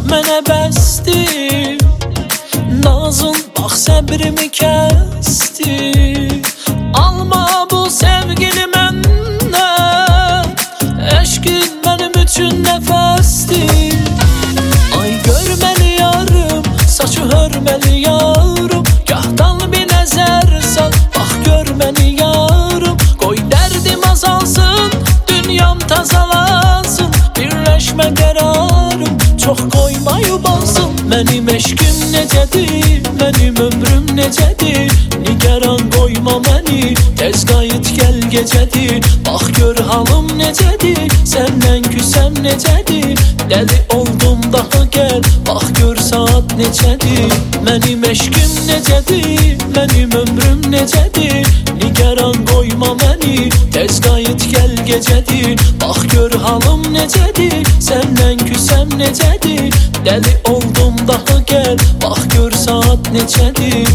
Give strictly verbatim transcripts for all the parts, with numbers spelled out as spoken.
mənə bəsdir. Nazın bax səbrimi kəsdi. Alma bu sevgini məndən, eşqin mənim üçün nəfəsdir. Ay görməli yarım, saçı hörməli yarım, gahdan bir nəzər sal, bax görməli yarım. Qoy dərdim azalsın, dünyam tazalansın, birləşmə qərarım, çox qoymayıb alsın. Mənim eşqim necədir, mənim ömrüm necədir, nigaran qoyma məni, tez qayıt gəl gecədir. Bax gör halım necədir, səndən küsəm necədir, dəli oldum daha gəl, bax gör saat necədir. Mənim eşqim necədir, mənim ömrüm necədir, nigaran qoyma məni, tez qayıt gəl gecədir. Bax gör halım necədir, səndən küsəm necədir, dəli oldum daha gəl, bax gör saat necədir.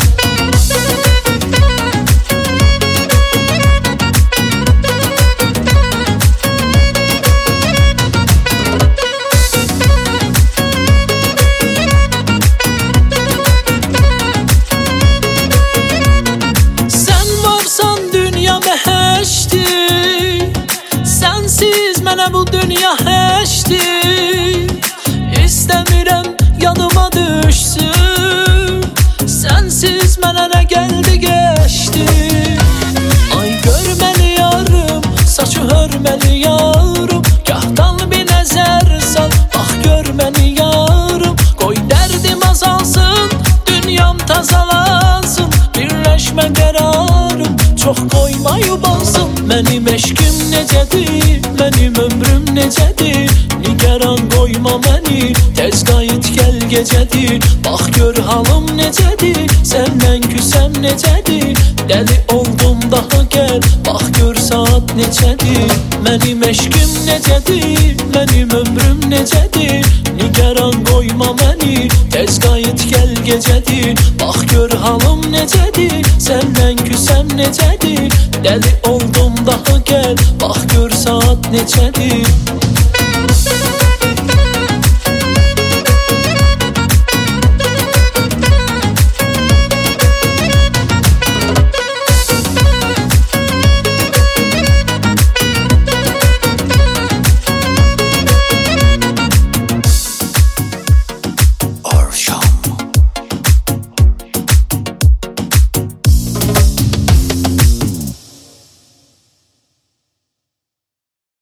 Sənsiz mənə bu dünya həşdir, İstəmirəm yadıma düşsün, sənsiz mənə nə gəldi geçdi. Ay görməli yarım, saçı hörməli yarım, gahdan bir nəzər sal, bax görməli yarım. Qoy dərdim azalsın, dünyam tazalansın, birləşmə qərarım, çox qoymayıb alsın. Mənim eşqim necədir, mənim ömrüm necədir, nigaran qoyma məni, tez qayıt gəl gecədir. Bax gör halım necədir, səndən küsəm necədir, dəli oldum daha gəl, bax gör saat necədir. Mənim eşqim necədir, mənim ömrüm necədir, nigaran qoyma məni, tez qayıt gəl gecədir. Bax gör halım necədir, səndən küsəm necədir, dəli oldum daha gəl, bax gör saat necədir.